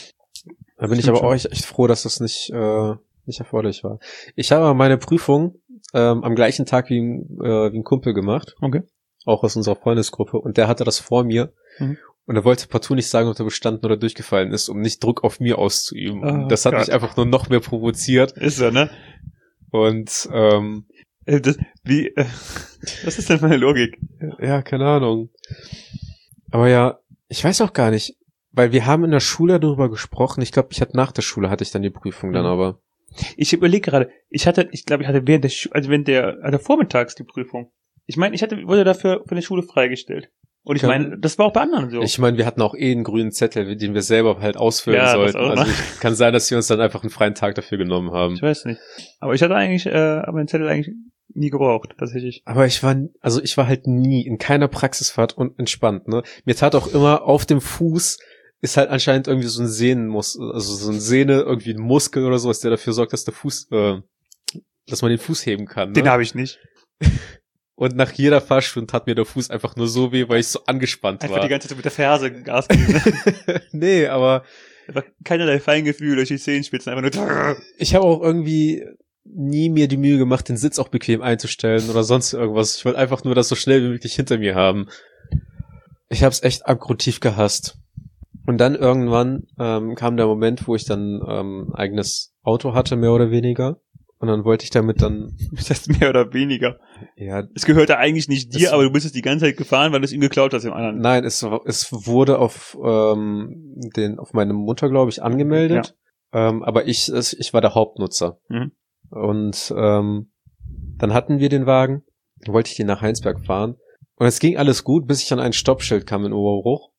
Da bin ich aber auch echt, echt froh, dass das nicht, äh, nicht erforderlich war. Ich habe meine Prüfung ähm, am gleichen Tag wie, äh, wie ein Kumpel gemacht. Okay. Auch aus unserer Freundesgruppe. Und der hatte das vor mir. Mhm. Und er wollte partout nicht sagen, ob er bestanden oder durchgefallen ist, um nicht Druck auf mir auszuüben. Oh, das hat Gott. mich einfach nur noch mehr provoziert. Ist so, ne? Und, ähm... Das, wie, äh, was ist denn meine Logik? Ja, keine Ahnung. Aber ja, ich weiß auch gar nicht, weil wir haben in der Schule darüber gesprochen. Ich glaube, ich hatte nach der Schule hatte ich dann die Prüfung dann aber. Ich überlege gerade, ich hatte, ich glaube, ich hatte während der Schu- also während der, also vormittags die Prüfung. Ich meine, ich hatte, wurde dafür von der Schule freigestellt. Und ich meine, das war auch bei anderen so. Ich meine, wir hatten auch eh einen grünen Zettel, den wir selber halt ausfüllen ja, sollten. Also ich, kann sein, dass wir uns dann einfach einen freien Tag dafür genommen haben. Ich weiß nicht. Aber ich hatte eigentlich, äh, aber den Zettel eigentlich nie gebraucht, tatsächlich. Aber ich war, also ich war halt nie in keiner Praxisfahrt und entspannt, ne. Mir tat auch immer auf dem Fuß ist halt anscheinend irgendwie so ein Sehnenmus, also so eine Sehne, irgendwie ein Muskel oder sowas, der dafür sorgt, dass der Fuß, äh, dass man den Fuß heben kann. Ne? Den habe ich nicht. Und nach jeder Fahrstunde tat mir der Fuß einfach nur so weh, weil ich so angespannt einfach war. Einfach die ganze Zeit mit der Ferse Gas geben. Nee, aber einfach keinerlei Feingefühl durch die Zehenspitzen, einfach nur. Ich habe auch irgendwie nie mir die Mühe gemacht, den Sitz auch bequem einzustellen oder sonst irgendwas. Ich wollte einfach nur das so schnell wie möglich hinter mir haben. Ich habe es echt abgrundtief gehasst. Und dann irgendwann ähm, kam der Moment, wo ich dann ähm, eigenes Auto hatte, mehr oder weniger. Und dann wollte ich damit dann... Das heißt mehr oder weniger? Ja. Es gehörte eigentlich nicht dir, aber du bist es die ganze Zeit gefahren, weil du es ihm geklaut hast im anderen. Nein, es, es wurde auf ähm, den auf meine Mutter, glaube ich, angemeldet. Ja. Ähm, aber ich es, ich war der Hauptnutzer. Mhm. Und ähm, dann hatten wir den Wagen. Dann wollte ich den nach Heinsberg fahren. Und es ging alles gut, bis ich an ein Stoppschild kam in Oberbruch.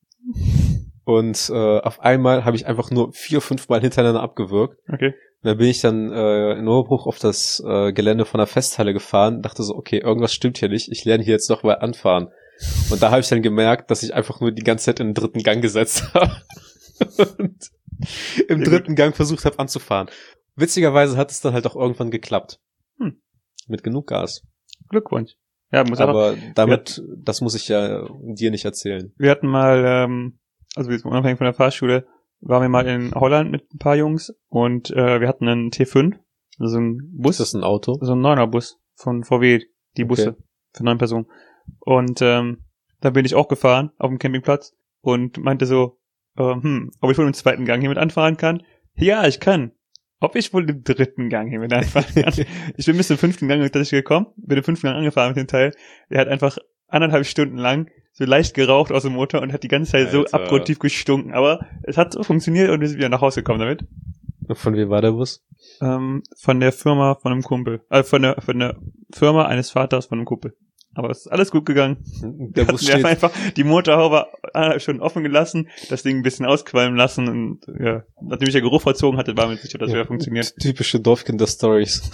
Und äh, auf einmal habe ich einfach nur vier, fünf Mal hintereinander abgewürgt. Okay. Und dann bin ich dann äh, in Oberbruch auf das äh, Gelände von der Festhalle gefahren, dachte so, okay, irgendwas stimmt hier nicht, ich lerne hier jetzt doch mal anfahren. Und da habe ich dann gemerkt, dass ich einfach nur die ganze Zeit in den dritten Gang gesetzt habe und im dritten Gang versucht habe anzufahren. Witzigerweise hat es dann halt auch irgendwann geklappt. Hm. Mit genug Gas. Glückwunsch. Ja, muss aber, aber damit, wir, das muss ich ja dir nicht erzählen. Wir hatten mal, ähm, also jetzt unabhängig von der Fahrschule, waren wir mal in Holland mit ein paar Jungs und äh, wir hatten einen T fünf, also so ein Bus. Ist das ein Auto? So ein Neuner-Bus von V W, die Busse okay. Für neun Personen. Und ähm, da bin ich auch gefahren auf dem Campingplatz und meinte so, äh, hm, ob ich wohl im zweiten Gang hier mit anfahren kann? Ja, ich kann. Ob ich wohl im dritten Gang hier mit anfahren kann? Ich bin bis zum fünften Gang tatsächlich gekommen, bin im fünften Gang angefahren mit dem Teil. Der hat einfach anderthalb Stunden lang so leicht geraucht aus dem Motor und hat die ganze Zeit Alter. so abgrundtief gestunken. Aber es hat so funktioniert und wir sind wieder nach Hause gekommen damit. Von wem war der Bus? Ähm, von der Firma von einem Kumpel. Also von der, von der Firma eines Vaters von einem Kumpel. Aber es ist alles gut gegangen. Der Bus wir haben einfach die Motorhaube anderthalb Stunden offen gelassen, das Ding ein bisschen ausqualmen lassen und ja, nachdem ich der Geruch verzogen hatte, war mir sicher, dass es ja, wieder funktioniert. Typische Dorfkinder-Stories.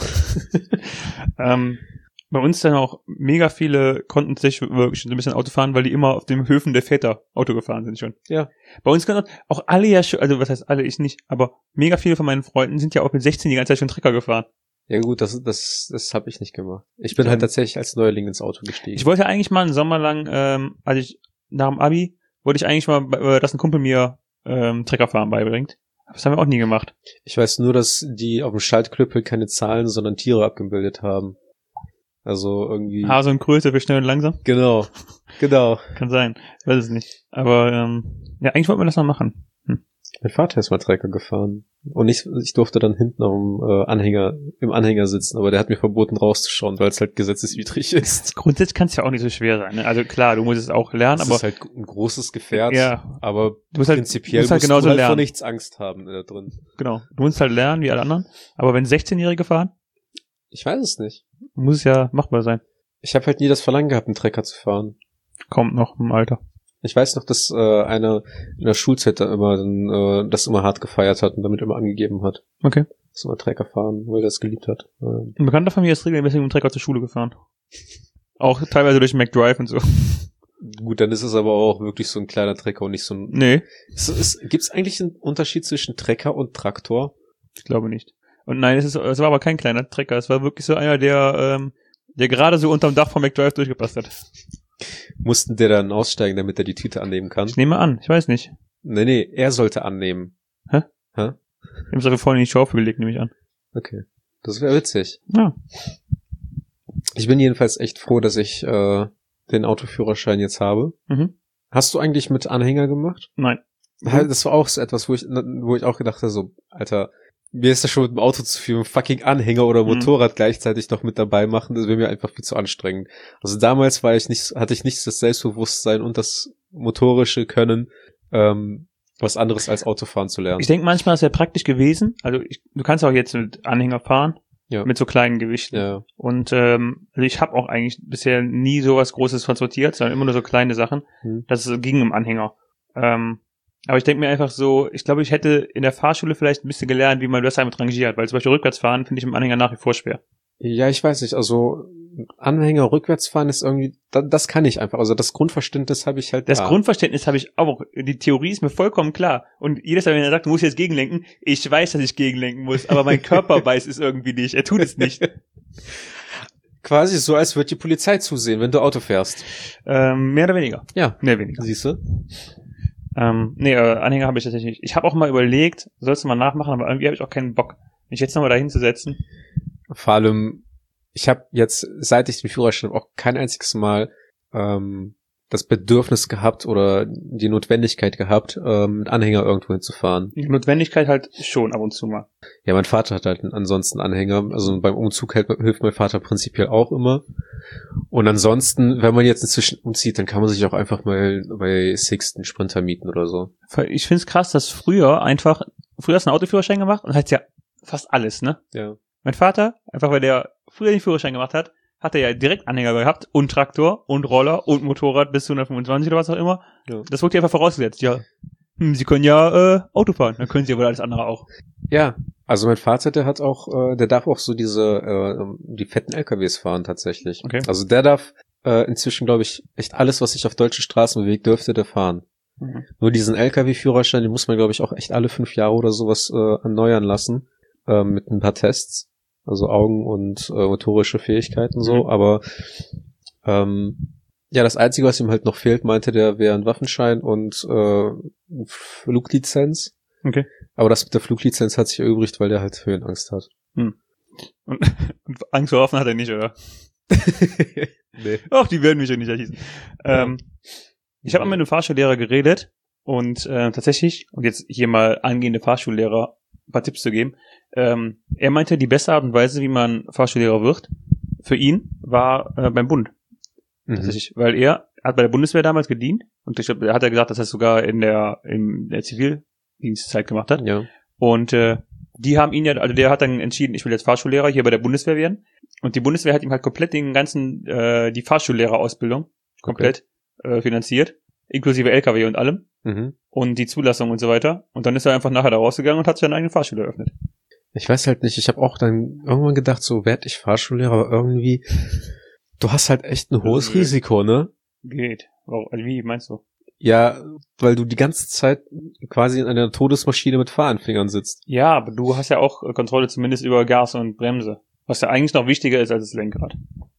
ähm, bei uns dann auch mega viele konnten sich wirklich schon so ein bisschen Auto fahren, weil die immer auf den Höfen der Väter Auto gefahren sind schon. Ja. Bei uns können auch alle ja schon, also was heißt alle, ich nicht, aber mega viele von meinen Freunden sind ja auch mit sechzehn die ganze Zeit schon Trecker gefahren. Ja gut, das das das habe ich nicht gemacht. Ich bin halt tatsächlich als Neuling ins Auto gestiegen. Ich wollte eigentlich mal einen Sommer lang, ähm, als ich nach dem Abi, wollte ich eigentlich mal, äh, dass ein Kumpel mir ähm, Treckerfahren beibringt. Aber das haben wir auch nie gemacht. Ich weiß nur, dass die auf dem Schaltklöppel keine Zahlen, sondern Tiere abgebildet haben. Also irgendwie... Hase und Größe für schnell und langsam? Genau, genau. Kann sein, ich weiß es nicht. Aber ähm, ja, eigentlich wollten wir das mal machen. Hm. Mein Vater ist mal Trecker gefahren. Und ich, ich durfte dann hinten auf dem äh, Anhänger, im Anhänger sitzen, aber der hat mir verboten rauszuschauen, weil es halt gesetzeswidrig ist. Grundsätzlich kann es ja auch nicht so schwer sein. Ne? Also klar, du musst es auch lernen, das aber... ist halt ein großes Gefährt, ja, aber du musst halt, prinzipiell du musst halt, musst genauso du halt lernen. vor nichts Angst haben da drin. Genau, du musst halt lernen wie alle anderen, aber wenn sechzehnjährige fahren? Ich weiß es nicht. Muss es ja machbar sein. Ich habe halt nie das Verlangen gehabt, einen Trecker zu fahren. Kommt noch im Alter. Ich weiß noch, dass äh, einer in der Schulzeit da immer äh, das immer hart gefeiert hat und damit immer angegeben hat. Okay. Dass immer Trecker fahren, weil er das geliebt hat. Ein Bekannter von mir ist regelmäßig mit dem Trecker zur Schule gefahren. Auch teilweise durch McDrive und so. Gut, dann ist es aber auch wirklich so ein kleiner Trecker und nicht so ein... Nee. Gibt es eigentlich einen Unterschied zwischen Trecker und Traktor? Ich glaube nicht. Und nein, es, ist, es war aber kein kleiner Trecker. Es war wirklich so einer, der, ähm, der gerade so unterm Dach vom McDrive durchgepasst hat. Mussten der dann aussteigen, damit er die Tüte annehmen kann? Ich nehme an, ich weiß nicht. Nee, nee, er sollte annehmen. Hä? Hä? Wir haben es dafür vorhin in die Show gelegt, nehme ich an. Okay. Das wäre witzig. Ja. Ich bin jedenfalls echt froh, dass ich äh, den Autoführerschein jetzt habe. Mhm. Hast du eigentlich mit Anhänger gemacht? Nein. Mhm. Das war auch so etwas, wo ich, wo ich auch gedacht habe, so, Alter, mir ist das schon mit dem Auto zu viel, fucking Anhänger oder Motorrad mhm. gleichzeitig noch mit dabei machen, das wäre mir einfach viel zu anstrengend. Also damals war ich nicht, hatte ich nicht das Selbstbewusstsein und das motorische Können, ähm, was anderes als Autofahren zu lernen. Ich denke, manchmal ist es ja praktisch gewesen. Also ich, du kannst auch jetzt mit Anhänger fahren, ja. mit so kleinen Gewichten. Ja. Und ähm, also ich habe auch eigentlich bisher nie sowas Großes transportiert, sondern immer nur so kleine Sachen. Mhm. Das ging im Anhänger. Ähm, aber ich denke mir einfach so, ich glaube, ich hätte in der Fahrschule vielleicht ein bisschen gelernt, wie man das damit rangiert, weil zum Beispiel Rückwärtsfahren finde ich im Anhänger nach wie vor schwer. Ja, ich weiß nicht, also Anhänger rückwärts fahren ist irgendwie, das, das kann ich einfach, also das Grundverständnis habe ich halt Das da. Grundverständnis habe ich auch, die Theorie ist mir vollkommen klar und jedes Mal, wenn er sagt, du musst jetzt gegenlenken, ich weiß, dass ich gegenlenken muss, aber mein Körper weiß es irgendwie nicht, er tut es nicht. Quasi so, als würde die Polizei zusehen, wenn du Auto fährst. Ähm, mehr oder weniger. Ja. Mehr oder weniger. Siehst du? Ähm, nee, äh, Anhänger habe ich tatsächlich nicht. Ich habe auch mal überlegt, sollst du mal nachmachen, aber irgendwie habe ich auch keinen Bock, mich jetzt nochmal da hinzusetzen. Vor allem, ich habe jetzt, seit ich den Führerschein habe, auch kein einziges Mal ähm, das Bedürfnis gehabt oder die Notwendigkeit gehabt, ähm, mit Anhänger irgendwo hinzufahren. Die Notwendigkeit halt schon ab und zu mal. Ja, mein Vater hat halt ansonsten Anhänger. Also beim Umzug hilft, hilft mein Vater prinzipiell auch immer. Und ansonsten, wenn man jetzt inzwischen umzieht, dann kann man sich auch einfach mal bei Sixt einen Sprinter mieten oder so. Ich find's krass, dass früher einfach, früher hast du einen Autoführerschein gemacht und hast ja fast alles, ne? Ja. Mein Vater, einfach weil der früher den Führerschein gemacht hat, hat er ja direkt Anhänger gehabt und Traktor und Roller und Motorrad bis zu hundertfünfundzwanzig oder was auch immer. Ja. Das wurde ja einfach vorausgesetzt, ja. Hm, Sie können ja äh, Auto fahren, dann können Sie ja wohl alles andere auch. Ja, also mein Vater, der hat auch, äh, der darf auch so diese, äh, die fetten L K Ws fahren tatsächlich. Okay. Also der darf äh, inzwischen, glaube ich, echt alles, was sich auf deutschen Straßen bewegt, dürfte der fahren. Mhm. Nur diesen L K W-Führerschein, den muss man, glaube ich, auch echt alle fünf Jahre oder sowas äh, erneuern lassen, äh, mit ein paar Tests. Also Augen- und äh, motorische Fähigkeiten so, mhm. aber ähm, ja, das Einzige, was ihm halt noch fehlt, meinte der, wäre ein Waffenschein und äh, Fluglizenz. Okay. Aber das mit der Fluglizenz hat sich erübrigt, weil der halt Höhenangst hat. Hm. Und, und Angst vor Waffen hat er nicht, oder? Nee. Ach, die werden mich ja nicht erschießen. Ähm, ich habe mal mit einem Fahrschullehrer geredet und äh, tatsächlich, und jetzt hier mal angehende Fahrschullehrer ein paar Tipps zu geben, ähm, er meinte, die beste Art und Weise, wie man Fahrschullehrer wird, für ihn war äh, beim Bund. Mhm. Tatsächlich, weil er hat bei der Bundeswehr damals gedient und ich glaube, er hat ja gesagt, dass er es sogar in der in der Zivildienstzeit gemacht hat. Ja. Und äh, die haben ihn ja, also der hat dann entschieden, ich will jetzt Fahrschullehrer hier bei der Bundeswehr werden. Und die Bundeswehr hat ihm halt komplett den ganzen, äh, die Fahrschullehrerausbildung komplett okay. äh, finanziert, inklusive L K W und allem. Mhm. Und die Zulassung und so weiter. Und dann ist er einfach nachher da rausgegangen und hat seine eigene Fahrschule eröffnet. Ich weiß halt nicht, ich habe auch dann irgendwann gedacht, so werd ich Fahrschullehrer, aber irgendwie, du hast halt echt ein hohes Geht. Risiko, ne? Geht. Warum? Also wie meinst du? Ja, weil du die ganze Zeit quasi in einer Todesmaschine mit Fahranfängern sitzt. Ja, aber du hast ja auch Kontrolle zumindest über Gas und Bremse. Was ja eigentlich noch wichtiger ist als das Lenkrad.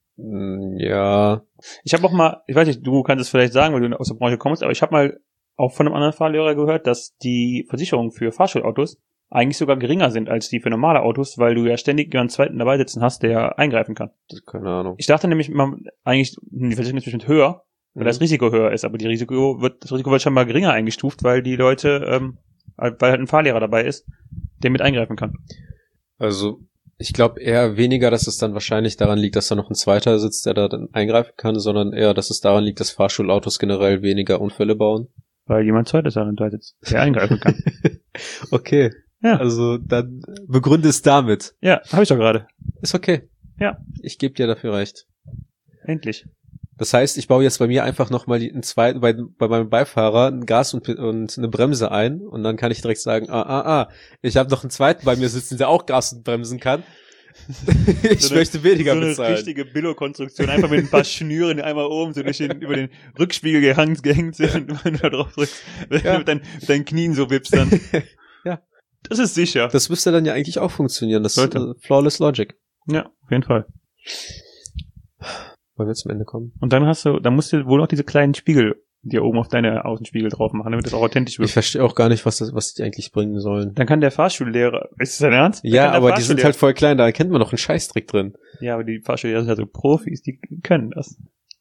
Ja. Ich habe auch mal, ich weiß nicht, du kannst es vielleicht sagen, weil du aus der Branche kommst, aber ich habe mal auch von einem anderen Fahrlehrer gehört, dass die Versicherungen für Fahrschulautos eigentlich sogar geringer sind als die für normale Autos, weil du ja ständig einen zweiten dabei sitzen hast, der eingreifen kann. Keine Ahnung. Ich dachte nämlich mal, eigentlich, die Versicherung ist bestimmt höher, weil mhm. das Risiko höher ist, aber die Risiko wird, das Risiko wird schon mal geringer eingestuft, weil die Leute, ähm, weil halt ein Fahrlehrer dabei ist, der mit eingreifen kann. Also, ich glaube eher weniger, dass es dann wahrscheinlich daran liegt, dass da noch ein zweiter sitzt, der da dann eingreifen kann, sondern eher, dass es daran liegt, dass Fahrschulautos generell weniger Unfälle bauen. Weil jemand zweites daran da sitzt, der eingreifen kann. Okay. Ja. Also, dann begründe es damit. Ja, habe ich doch gerade. Ist okay. Ja. Ich gebe dir dafür recht. Endlich. Das heißt, ich baue jetzt bei mir einfach nochmal einen zweiten, bei, bei meinem Beifahrer ein Gas und, und eine Bremse ein und dann kann ich direkt sagen, ah, ah, ah, ich habe noch einen zweiten bei mir sitzen, der auch Gas und bremsen kann. ich so eine, möchte weniger bezahlen. So eine richtige Billo-Konstruktion, einfach mit ein paar Schnüren einmal oben so durch den, über den Rückspiegel gehangen, gehängt sind, wenn du da drauf drückst, wenn ja. du mit, dein, mit deinen Knien so wippst dann. Ja. Das ist sicher. Das müsste dann ja eigentlich auch funktionieren, das ist uh, Flawless Logic. Ja, auf jeden Fall. Wollen wir zum Ende kommen? Und dann hast du, dann musst du wohl auch diese kleinen Spiegel die oben auf deine Außenspiegel drauf machen, damit das auch authentisch wird. Ich verstehe auch gar nicht, was das, was die eigentlich bringen sollen. Dann kann der Fahrschullehrer, ist das dein Ernst? Dann Ja, aber die sind halt voll klein, da erkennt man noch einen Scheißtrick drin. Ja, aber die Fahrschullehrer sind ja so Profis, die können das.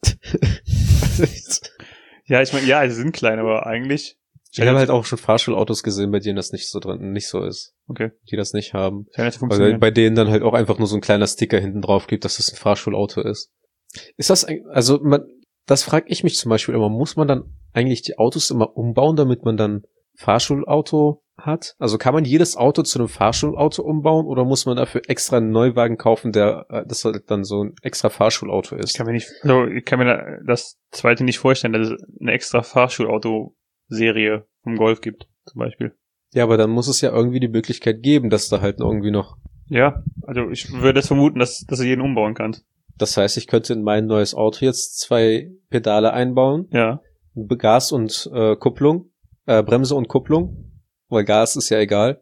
Ja, ich meine, ja, sie sind klein, aber eigentlich... Ich habe halt auch schon Fahrschulautos gesehen, bei denen das nicht so drin, nicht so ist. Okay. Die das nicht haben. Ja, das Also bei denen dann halt auch einfach nur so ein kleiner Sticker hinten drauf gibt, dass das ein Fahrschulauto ist. Ist das, ein, also man, das frage ich mich zum Beispiel immer, muss man dann eigentlich die Autos immer umbauen, damit man dann Fahrschulauto hat? Also kann man jedes Auto zu einem Fahrschulauto umbauen oder muss man dafür extra einen Neuwagen kaufen, der das halt dann so ein extra Fahrschulauto ist? Ich kann mir nicht, also ich kann mir das zweite nicht vorstellen, dass es eine extra Fahrschulauto-Serie vom Golf gibt, zum Beispiel. Ja, aber dann muss es ja irgendwie die Möglichkeit geben, dass da halt irgendwie noch... Ja, also ich würde es vermuten, dass, dass du jeden umbauen kannst. Das heißt, ich könnte in mein neues Auto jetzt zwei Pedale einbauen. Ja. Gas und äh, Kupplung, äh, Bremse und Kupplung, weil Gas ist ja egal.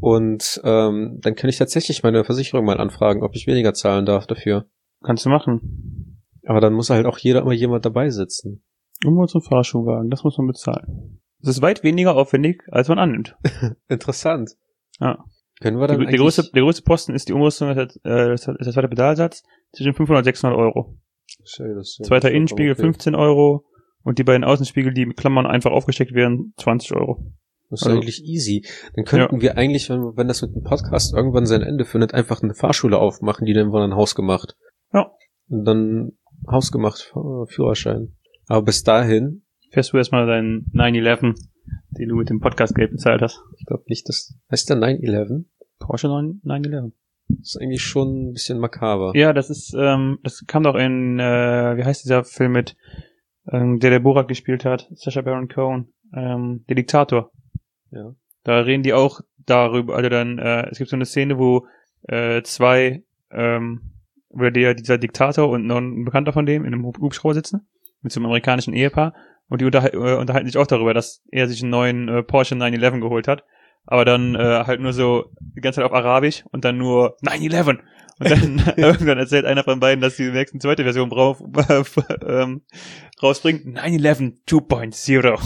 Und ähm, dann kann ich tatsächlich meine Versicherung mal anfragen, ob ich weniger zahlen darf dafür. Kannst du machen. Aber dann muss halt auch jeder immer jemand dabei sitzen. Umbau zum Fahrschulwagen, das muss man bezahlen. Das ist weit weniger aufwendig, als man annimmt. Interessant. Ja. Können wir dann die, eigentlich... der, größte, der größte Posten ist die Umrüstung, das ist der zweite Pedalsatz, zwischen fünfhundert und sechshundert Euro. Schön, das ist Zweiter Innenspiegel okay. fünfzehn Euro und die beiden Außenspiegel, die mit Klammern einfach aufgesteckt werden, zwanzig Euro. Das ist also, eigentlich easy. Dann könnten ja. wir eigentlich, wenn, wenn das mit dem Podcast irgendwann sein Ende findet, einfach eine Fahrschule aufmachen, die dann dann hausgemacht. Ja. Und dann hausgemacht Führerschein. Aber bis dahin... Fährst du erstmal deinen neun elf, den du mit dem Podcast-Geld bezahlt hast. Ich glaube nicht, das heißt der neun elf? Porsche neun elf. Das ist eigentlich schon ein bisschen makaber. Ja, das ist, ähm, das kam doch in, äh, wie heißt dieser Film mit, ähm, der der Borat gespielt hat, Sacha Baron Cohen, ähm, der Diktator. Ja. Da reden die auch darüber, also dann, äh, es gibt so eine Szene, wo äh, zwei, ähm, wo der, dieser Diktator und noch ein Bekannter von dem in einem Hubschrauber sitzen, mit so einem amerikanischen Ehepaar, und die unterhal- äh, unterhalten sich auch darüber, dass er sich einen neuen äh, Porsche neun elf geholt hat, aber dann äh, halt nur so die ganze Zeit auf Arabisch und dann nur neun elf. Und dann irgendwann erzählt einer von beiden, dass die nächste zweite Version brauf, äh, ähm, rausbringt. neun elf zwei Punkt null.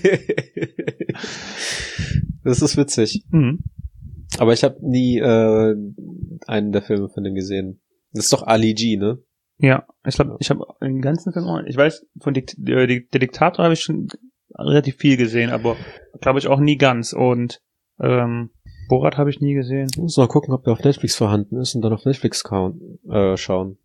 Das ist witzig. Mhm. Aber ich habe nie äh, einen der Filme von dem gesehen. Das ist doch Ali G, ne? Ja, ich glaube, ich habe den ganzen Film auch, ich weiß, von Dikt- der, der Diktator habe ich schon relativ viel gesehen, aber glaube ich auch nie ganz. Und ähm, Borat habe ich nie gesehen. Ich muss mal gucken, ob der auf Netflix vorhanden ist und dann auf Netflix kauen, äh, schauen.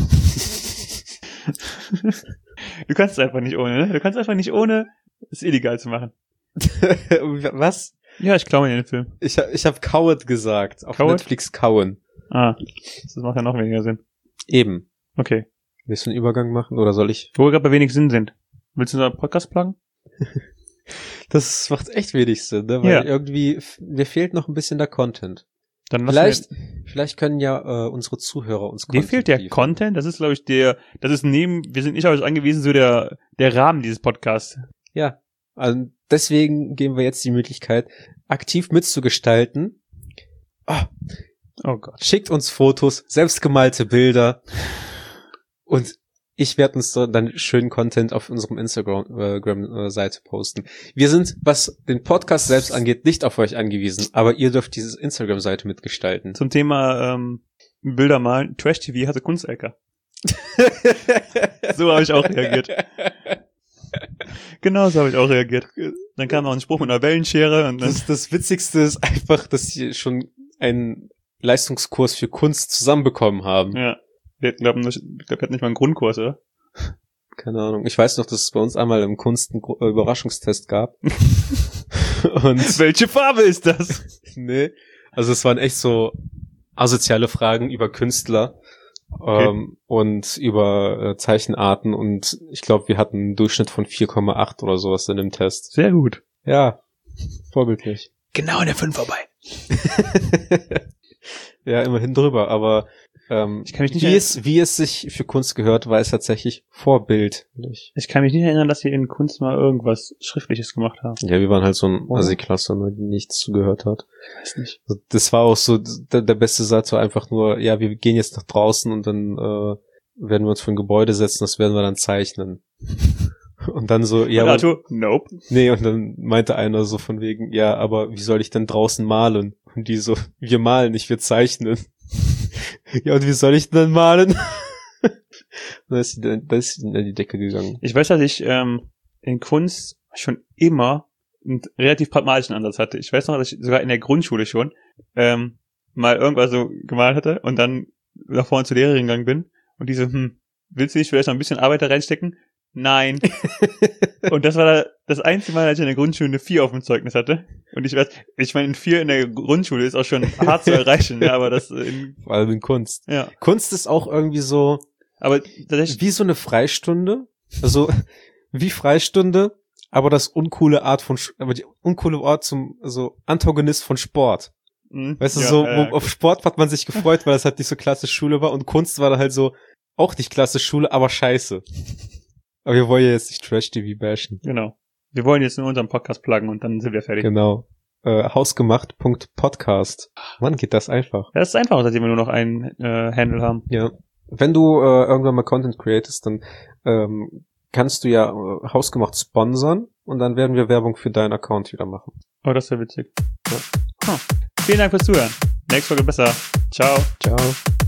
Du kannst es einfach nicht ohne, ne? Du kannst einfach nicht ohne, es illegal zu machen. Was? Ja, ich klaue mir den Film. Ich hab, ich hab Coward gesagt. Auf Coward? Netflix kauen. Ah, das macht ja noch weniger Sinn. Eben. Okay. Willst du einen Übergang machen oder soll ich? Wo wir gerade bei wenig Sinn sind. Willst du unseren Podcast pluggen? Das macht echt wenig Sinn, ne? Weil Ja. irgendwie, mir fehlt noch ein bisschen der Content. Dann lassen Vielleicht, vielleicht können ja äh, unsere Zuhörer uns wir, dir fehlt der liefern. Content. Das ist, glaube ich, der, das ist neben, wir sind nicht auf euch angewiesen, so der, der Rahmen dieses Podcasts. Ja. Also deswegen geben wir jetzt die Möglichkeit, aktiv mitzugestalten. Ah, Oh Gott. schickt uns Fotos, selbstgemalte Bilder und ich werde uns so dann schönen Content auf unserem Instagram-Seite posten. Wir sind, was den Podcast selbst angeht, nicht auf euch angewiesen, aber ihr dürft diese Instagram-Seite mitgestalten. Zum Thema ähm, Bilder malen. Trash-T V hatte Kunstecke. So habe ich auch reagiert. Genau so habe ich auch reagiert. Dann kam noch ein Spruch mit einer Wellenschere. Und dann Das, das Witzigste ist einfach, dass sie schon einen Leistungskurs für Kunst zusammenbekommen haben. ja. Wir glauben, ich glaube, wir hatten nicht mal einen Grundkurs, oder? Keine Ahnung. Ich weiß noch, dass es bei uns einmal im Kunst einen Gro- äh, Überraschungstest gab. Und Welche Farbe ist das? nee, also es waren echt so asoziale Fragen über Künstler Okay. ähm, und über äh, Zeichenarten und ich glaube, wir hatten einen Durchschnitt von vier Komma acht oder sowas in dem Test. Sehr gut. Ja, vorbildlich. Genau in der fünf vorbei. Ja, immerhin drüber, aber ähm, Ich kann mich nicht wie, erinnern- es, wie es sich für Kunst gehört, war es tatsächlich vorbildlich. Ich kann mich nicht erinnern, dass wir in Kunst mal irgendwas Schriftliches gemacht haben. Ja, wir waren halt so ein Oder? Assi-Klasse, ne, die nichts zugehört hat. Ich weiß nicht. Also das war auch so, der, der beste Satz war einfach nur, ja, wir gehen jetzt nach draußen und dann äh, werden wir uns vor ein Gebäude setzen, das werden wir dann zeichnen. Und dann so, ja, und aber, Arthur, nope. nee, und dann meinte einer so von wegen, ja, aber wie soll ich denn draußen malen? Und die so, wir malen nicht, wir zeichnen. Ja, und wie soll ich denn malen? Und dann ist sie dann, dann ist sie in die Decke gegangen. Ich weiß, dass ich ähm, in Kunst schon immer einen relativ pragmatischen Ansatz hatte. Ich weiß noch, dass ich sogar in der Grundschule schon ähm, mal irgendwas so gemalt hatte und dann nach vorne zur Lehrerin gegangen bin und die so, hm, willst du nicht vielleicht noch ein bisschen Arbeit da reinstecken? Nein. Und das war da das einzige Mal, als ich in der Grundschule eine vier auf dem Zeugnis hatte. Und ich weiß, ich meine, ein vier in der Grundschule ist auch schon hart zu erreichen, ja, aber das in, Vor allem in Kunst. ja. Kunst ist auch irgendwie so, Aber tatsächlich, wie so eine Freistunde. Also, wie Freistunde, aber das uncoole Art von, Sch- aber die uncoole Art zum, also, Antagonist von Sport. mh, Weißt du, ja, so, äh, wo, auf Sport hat man sich gefreut, weil das halt nicht so klassisch Schule war und Kunst war dann halt so, auch nicht klassisch Schule, aber scheiße. Aber wir wollen ja jetzt nicht Trash-T V bashen. genau. Wir wollen jetzt nur unseren Podcast pluggen und dann sind wir fertig. Genau. Äh, hausgemacht.podcast. Wann geht das einfach? Das ist einfach, seitdem wir nur noch einen äh, Handle haben. Ja. Wenn du äh, irgendwann mal Content createst, dann ähm, kannst du ja äh, hausgemacht sponsern und dann werden wir Werbung für deinen Account wieder machen. Oh, das wäre witzig. Ja. Huh. Vielen Dank fürs Zuhören. Nächste Folge besser. Ciao. Ciao.